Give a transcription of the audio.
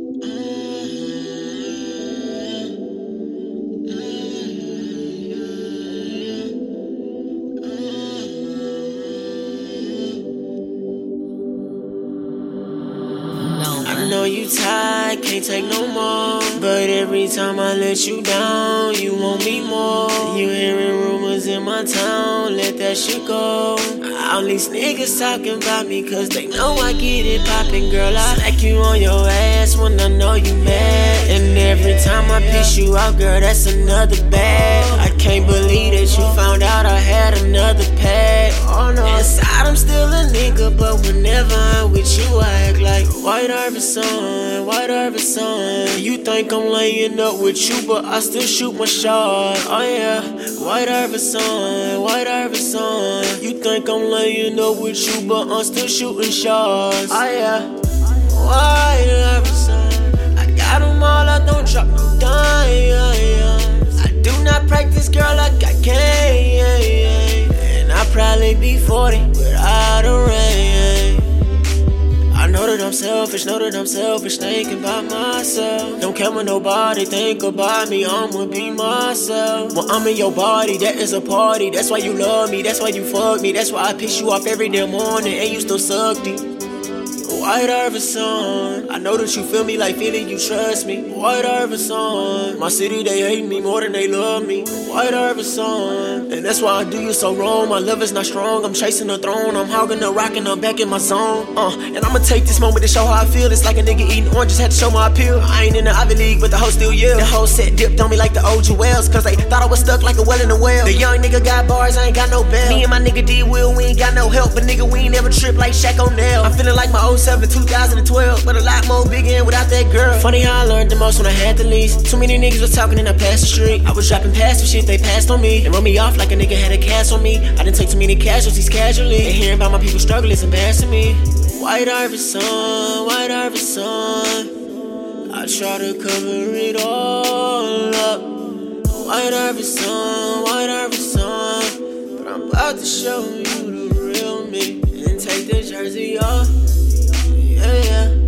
I know you tired, can't take no more. But every time I let you down, you want me more. You hearing rumors in my town, let that shit go. All these niggas talking about me cause they know I get it poppin'. Girl, I smack you on your ass when I know you mad. And every time I piss you out, girl, that's another bag. I can't believe that you found out I had another pad. Inside I'm still a nigga, but whenever I'm with you I act like White Iverson, White Iverson. You think I'm laying up with you, but I still shoot my shot. Oh yeah, White Iverson, White Iverson. You think I'm laying up with you, but I'm still shooting shots. Oh yeah, White Iverson. I got them all, I don't drop no dimes. I do not practice, girl, like I can. And I'll probably be 40 without a ring. I know that I'm selfish, thinking about myself. Don't care what nobody think about me, I'ma be myself. When I'm in your body, that is a party. That's why you love me, that's why you fuck me. That's why I piss you off every damn morning and you still suck me. White Iverson, I know that you feel me like feeling you trust me. White Iverson, my city they hate me more than they love me. White Iverson, and that's why I do you so wrong. My love is not strong, I'm chasing the throne. I'm hogging the rock and I'm back in my zone. And I'ma take this moment to show how I feel. It's like a nigga eating oranges, had to show my appeal. I ain't in the Ivy League, but the hoe still yell. The whole set dipped on me like the old Jewels, cause they thought I was stuck like a well in a well. The young nigga got bars, I ain't got no bell. Me and my nigga D-Will, we ain't got no help. But nigga, we ain't never trip like Shaq O'Neal. I'm feeling like my 07 2012, but a lot more big in without that girl. Funny how I learned the most when I had the least. Too many niggas was talking and I passed the street. I was dropping past some shit they passed on me and run me off like a nigga had a cast on me. I didn't take too many casualties casually, and hearing about my people struggle is embarrassing me. White Iverson, White Iverson. I try to cover it all up. White Iverson, White Iverson. But I'm about to show you the real me and take the jersey off. Yeah, yeah.